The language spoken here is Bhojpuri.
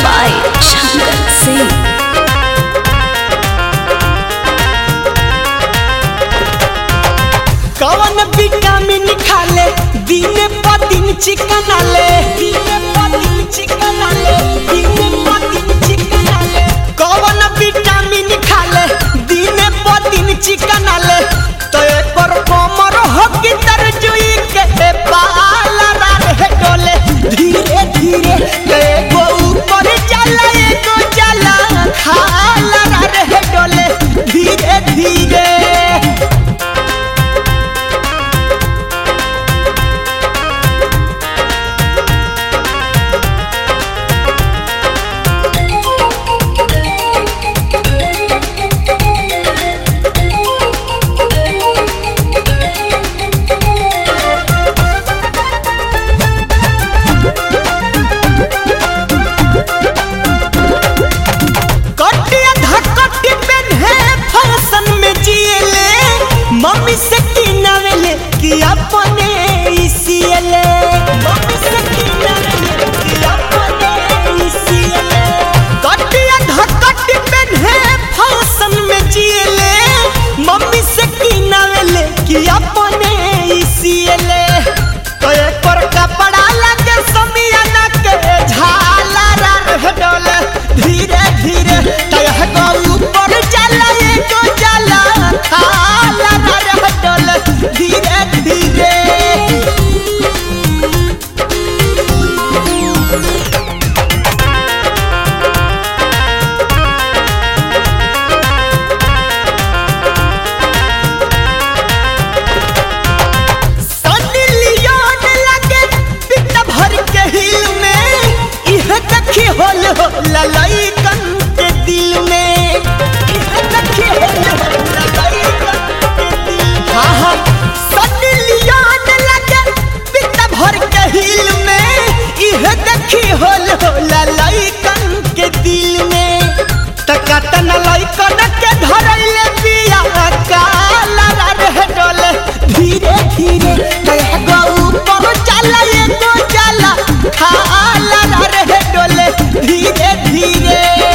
by Shankar Singh. कौन विटामिन खाले दिन प दिन चिकन आले कौन विटामिन खाले दिन प दिन चिकन आले तो एकर कमर हो की तरजुई के बाल रे डोले धीरे धीरे एगो ऊपर चला एगो चला खाला रे डोले धीरे धीरे। मम्मी से किनावेले कि अपने इसीले मम्मी से किनावेले कि अपने इसीले कटिया धकटी पेन्हे फैशन में जिएले मम्मी से किनावेले कि अपने इसीले तो एक पर कपड़ा लगे समियाना के झाला रे डोले धीरे धीरे तह को ऊपर चला एको चला खाला धीरे धीरे। सनी लियोन लगे पिट भर के हिल में इह देखी होल हो ललैकन के दिल में इह देखी होल हो ललैकन के दिल हाँ हाँ सनी लियोन लगे पिट भर के हिल में इह देखी होल हो ललैकन के दिल में तकतन लैकन के धरैले बिया काला रे डोले धीरे धीरे एगो ऊपर चला एगो चला खाला रे डोले धीरे धीरे।